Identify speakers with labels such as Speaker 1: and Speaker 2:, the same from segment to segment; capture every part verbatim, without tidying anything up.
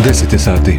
Speaker 1: deset je sati.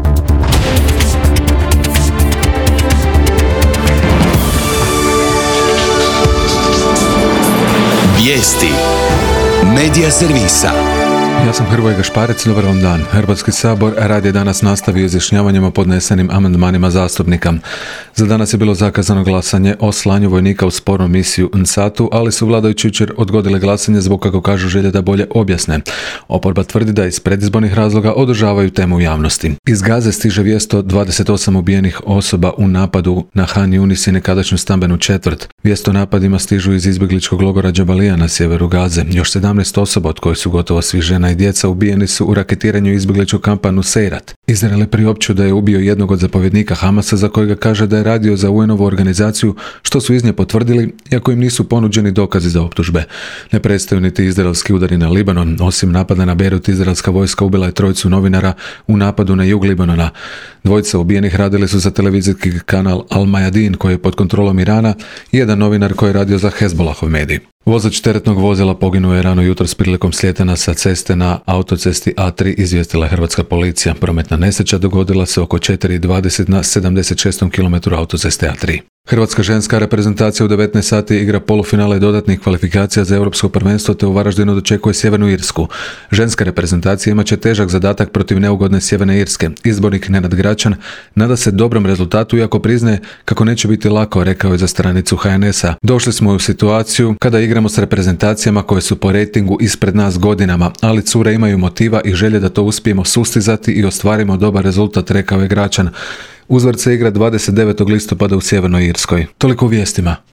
Speaker 2: Vijesti Medija servisa.
Speaker 1: Ja sam Hrvoje Gašparec, dobar vam dan. Hrvatski sabor rad je danas nastavio izjašnjavanjem o podnesenim amandmanima zastupnika. Za danas je bilo zakazano glasanje o slanju vojnika u spornu misiju N S A T U, ali su vladajući jučer odgodile glasanje zbog, kako kažu, želje da bolje objasne. Oporba tvrdi da iz predizbornih razloga održavaju temu u javnosti. Iz Gaze stiže vijest o dvadeset osam ubijenih osoba u napadu na Han Yunis i nekadašnju stambenu četvrt. Vijest o napadima stižu iz izbjegličkog logora Džabalija na sjeveru Gaze. Još sedamnaest osoba, od kojih su gotovo svi žena i djeca, ubijeni su u raketiranju izbjegličkog kampa Nuseirat. Izrael je priopćio da je ubio jednog od zapovjednika Hamasa, za kojega kaže da je radio za U N-ovu organizaciju, što su iz nje potvrdili, iako im nisu ponuđeni dokazi za optužbe. Ne prestaju niti izraelski udari na Libanon. Osim napada na Beirut, izraelska vojska ubila je trojicu novinara u napadu na jug Libanona. Dvojica ubijenih radili su za televizijski kanal Al Mayadin, koji je pod kontrolom Irana, i jedan novinar koji je radio za Hezbolahov medij. Vozač teretnog vozila poginuo je rano jutros prilikom slijetanja sa ceste na autocesti A tri, izvijestila je hrvatska policija. Prometna nesreća dogodila se oko četiri dvadeset na sedamdeset šestom kilometru autoceste A tri. Hrvatska ženska reprezentacija u devetnaest sati igra polufinale dodatnih kvalifikacija za europsko prvenstvo, te u Varaždinu dočekuje Sjevernu Irsku. Ženska reprezentacija imat će težak zadatak protiv neugodne Sjeverne Irske. Izbornik Nenad Gračan nada se dobrom rezultatu, iako priznaje kako neće biti lako, rekao je za stranicu H N S-a. Došli smo u situaciju kada igramo s reprezentacijama koje su po rejtingu ispred nas godinama, ali cure imaju motiva i želje da to uspijemo sustizati i ostvarimo dobar rezultat, rekao je Gračan. Uzvrt se igra dvadeset devetog listopada u Sjevernoj Irskoj. Toliko u vijestima.